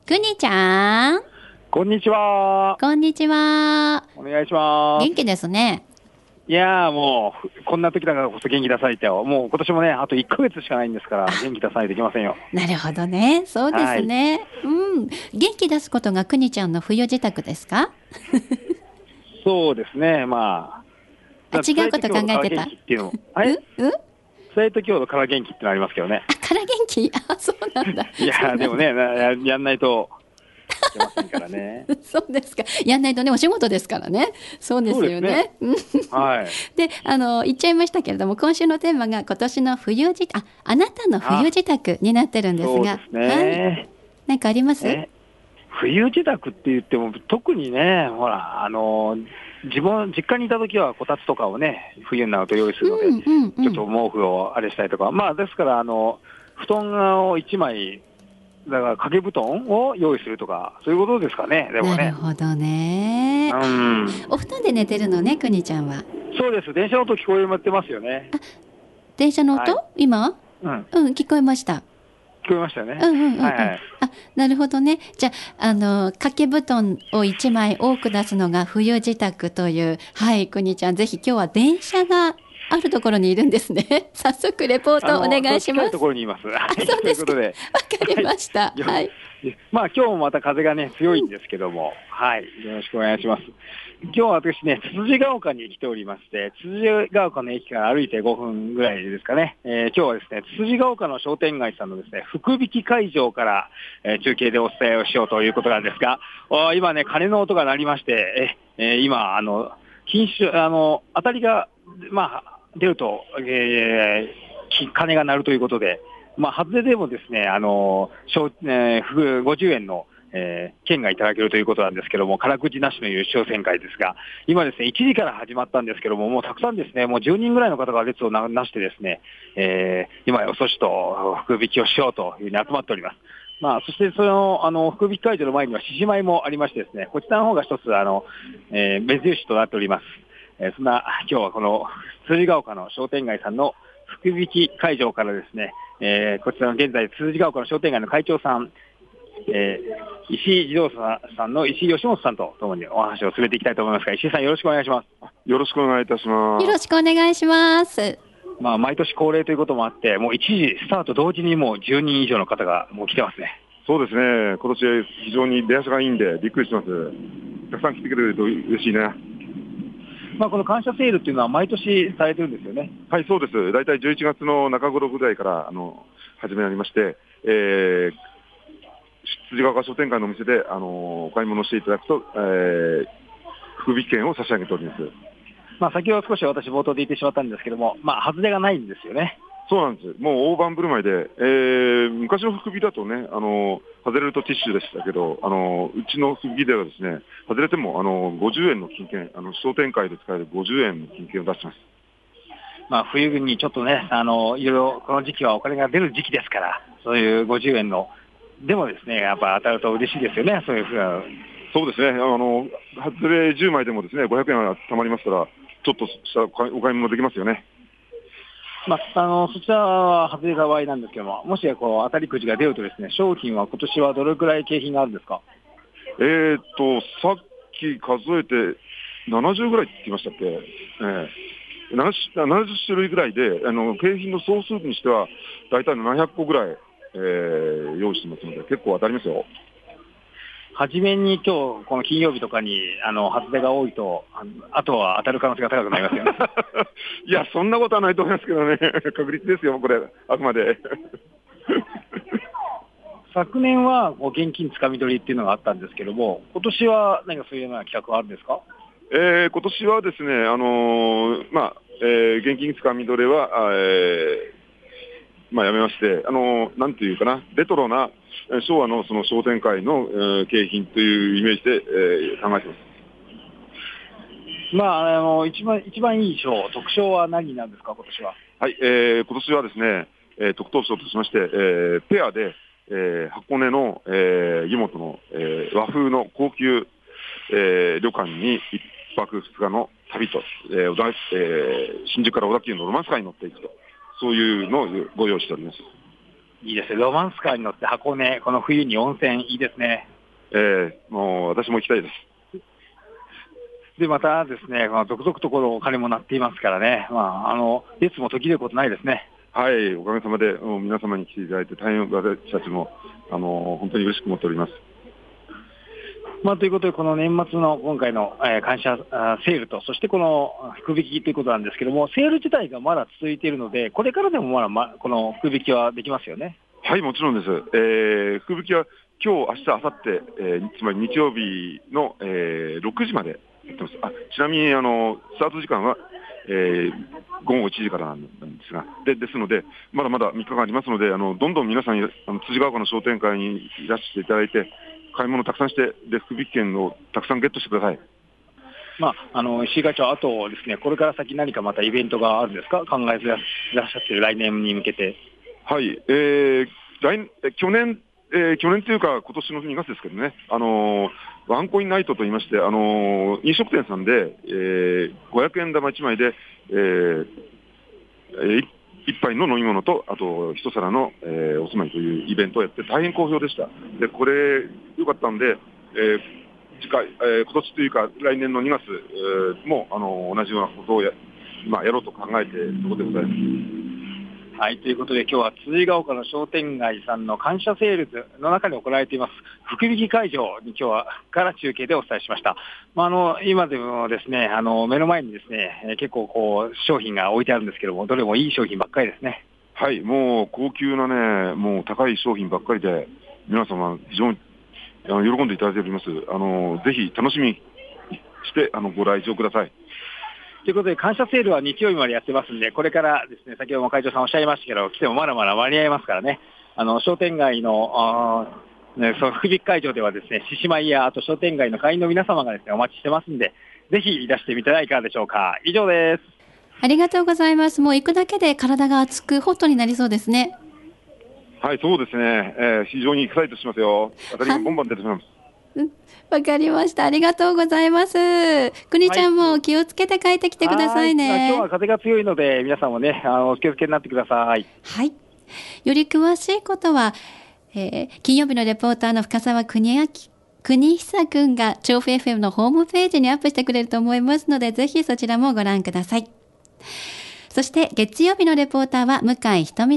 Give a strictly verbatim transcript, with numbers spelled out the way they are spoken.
くにちゃん。 こんにちは。 こんにちは。 お願いします。 元気ですね。 いやーもう、こんな時だからこそ元気出さないと。もう今年もね、あといっかげつしかないんですから、元気出さないといけませんよ。 なるほどね。そうですね。うん。元気出すことがくにちゃんの冬支度ですか？ そうですね、まあ。 あ、違うこと考えてた。 伝えと今日のから元気っていうのも。はい。 うんうん。 伝えと今日のから元気ってのありますけどね。 あ、から元気。あ、そうなんだ。 いやーでもね、なややんないといけませんからね。 そうですか。やんないとね、お仕事ですからね。そうですよね。うんはい。 で、あの、言っちゃいましたけれども、今週のテーマが今年の冬支度、あ、あなたの冬支度になってるんですが。 そうですね。 はい。なんかあります？ ね、冬支度って言っても、特にね、ほら、あの、自分、実家にいた時はこたつとかをね、冬になると用意するので、 うんうんうん、 ちょっと毛布をあれしたりとか、まあ、ですから、あの、布団をいちまい、だから掛け布団を用意するとか、そういうことですかね、でもなるね。 ほどね。 うん。 お布団で寝てるのね、くにちゃんは。 そうです。電車の音聞こえてますよね。 電車の音、 はい。 今うん。 うん、聞こえました。 聞こえましたよね。 うんうんうんうん。 はいはい。 あ、なるほどね。じゃあ、あの、掛け布団をいちまい多く出すのが冬支度という、はい、くにちゃん、ぜひ今日は電車があるところにいるんですね。早速レポートおあの、 願いします。 近いところにいます。はあ、 い。 そうですか。わということで、 かりました。 はい。 はい。 まあ今日もまた風がね、強いんですけども、はい。よろしくお願いします。今日は私ね、つつじが丘に来ておりまして、つつじが丘の駅から歩いてごふんぐらいですかね。えー、今日はですね、つつじが丘の商店街さんのですね、福引き会場から、えー、中継でお伝えをしようということなんですが、今ね、鐘の音が鳴りまして、えー、今、あの、品種、あの、当たりが、まあ、出ると、えー、鐘が鳴るということで、まあ、外れでもですね、あの、えー、ごじゅうえんの、えー、券がいただけるということなんですけども、からくじなしの優勝旋回ですが、今ですね、いちじから始まったんですけども、もうたくさんですね、もうじゅうにんぐらいの方が列をななしてですね、えー、今、お阻止と福引きをしようというふうに集まっております。まあ、そしてその、あの、福引き会場の前には獅子舞もありましてですね、こちらの方が一つ、あの、えー、目印となっております。えー、そんな、今日はこの、つつじが丘の商店街さんの福引き会場からですね、えー、こちらの現在、つつじが丘の商店街の会長さん、えー、石井自動車さんの石井義元さんとともにお話を進めていきたいと思いますが、石井さんよろしくお願いします。 よろしくお願いいたします。 よろしくお願いします。 まあ、毎年恒例ということもあって、もう一時スタート同時にもうじゅうにん以上の方がもう来てますね。 そうですね、今年非常に出足がいいんでびっくりしてます。たくさん来てくれると嬉しいね。 まあ、この感謝セールっていうのは毎年されてるんですよね。 はい、そうです。大体じゅういちがつの中頃ぐらいからあの始められまして、えー、つつじが丘商店街のお店で、あのお買い物していただくと、えー、福引券を差し上げております。 まあ、先ほど少し私冒頭で言ってしまったんですけども、まあ、外れがないんですよね。 そうなんです。もう大盤振る舞いで、えー、昔の福引だとね、あの外れるとティッシュでしたけど、あのうちの福引ではですね、外れてもあのごじゅうえんの金券、あの商店会で使えるごじゅうえんの金券を出してます。 まあ、冬にちょっとね、あのいろいろこの時期はお金が出る時期ですから、そういうごじゅうえんのでもですね、やっぱ当たると嬉しいですよね、そういうふうな。 そうですね、あの外れじゅうまいでもですね、ごひゃくえんはたまりますから、ちょっとしたお買い物できますよね。 まあ、あのそちらは外れた場合なんですけども、もしこう当たりくじが出るとですね、商品は今年はどれくらい景品があるんですか？ えーっと、さっき数えてななじゅうぐらいって言いましたっけ、えー、ななじゅっしゅるいぐらいで、あの景品の総数にしては、大体ななひゃっこぐらい、えー、用意してますので、結構当たりますよ。 はじめに今日この金曜日とかにあの外れが多いと、あ, あとは当たる可能性が高くなりますよね。 いや、そんなことはないと思いますけどね、確率ですよ、これ、あくまで。 昨年はこう現金つかみ取りっていうのがあったんですけども、今年は何かそういうような企画はあるんですか？ えー、今年はですね、あのー、まあ、えー、現金つかみ取りは、えー、まあ、やめまして、あのー、なんていうかな、レトロな昭和のその商店会の、えー、景品というイメージで、えー、考えています。 まあ、あの一番一番いい賞、特賞は何になるんですか、今年は。 はい、えー、今年はですね、えー、特等賞としまして、えー、ペアで、えー、箱根の、えー、湯本の、えー、和風の高級、えー、旅館にいっぱくふつかの旅と、えー小田えー、新宿から小田急のロマンスカーに乗っていくと、そういうのをご用意しております。 いいですね。ロマンスカーに乗って箱根、この冬に温泉、いいですね。 えー、もう私も行きたいです。 で、またですね、まあ、続々とこのお金も鳴っていますからね、まあ、あの、列も途切れることないですね。 はい、おかげさまで、もう皆様に来ていただいて、大変私たちも、あの、本当に嬉しく思っております。 まあ、ということで、この年末の今回の、えー、感謝あセールと、そしてこの福引きということなんですけども、セール自体がまだ続いているので、これからでもまだ、ま、この福引きはできますよね。 はい、もちろんです。えー、福引きは今日、明日、明後日、えー、つまり日曜日の、えー、ろくじまでやってます。あ、ちなみに、あの、スタート時間は、えー、午後いちじからなんですが、で、ですので、まだまだみっかかんありますので、あの、どんどん皆さん、あの辻ヶ丘の商店会にいらしていただいて、買い物たくさんして、で、福引券をたくさんゲットしてください。 まあ、あの、石井会長、あとですね、これから先何かまたイベントがあるんですか、考えていらっしゃってる来年に向けて。 はい、えー、来去年、えー、去年というか、今年のにがつですけどね、あのー、ワンコインナイトと言いまして、あのー、飲食店さんで、えー、ごひゃくえん玉いちまいで、えーえー、一杯の飲み物と、あと一皿の、えー、お住まいというイベントをやって、大変好評でした。で、これ、よかったんで、えー、次回、えー、今年というか、来年のにがつ、えー、も、あのー、同じようなことをや、まあ、やろうと考えているところでございます。 はい、ということで今日は辻ヶ丘の商店街さんの感謝セールの中で行われています福引き会場に今日はから中継でお伝えしました。まあ、あの今でもですね、あの目の前にですね、結構こう商品が置いてあるんですけども、どれもいい商品ばっかりですね。 はい、もう高級なね、もう高い商品ばっかりで、皆様非常にあの喜んでいただいております。あのぜひ楽しみにしてあのご来場ください。 ということで、感謝セールは日曜日までやってますんで、これからですね、先ほども会長さんおっしゃいましたけど、来てもまだまだ間に合いますからね、あの商店街の、あね、その福引き会場ではですね、獅子舞やあと商店街の会員の皆様がですね、お待ちしてますんで、ぜひいらしてみてはいかがでしょうか。以上です。 ありがとうございます。もう行くだけで体が熱くホットになりそうですね。 はい、そうですね。えー、非常にエキサイトしますよ。当たりがボンバン出てしまいます。 わかりました。ありがとうございます。くにちゃんも気をつけて帰ってきてくださいね。 はい、今日は風が強いので、皆さんもね、あのお気をつけになってください。 はい。より詳しいことは、えー、金曜日のレポーターの深澤邦明、国久くんが調布 エフエム のホームページにアップしてくれると思いますので、ぜひそちらもご覧ください。そして月曜日のレポーターは向井ひとみ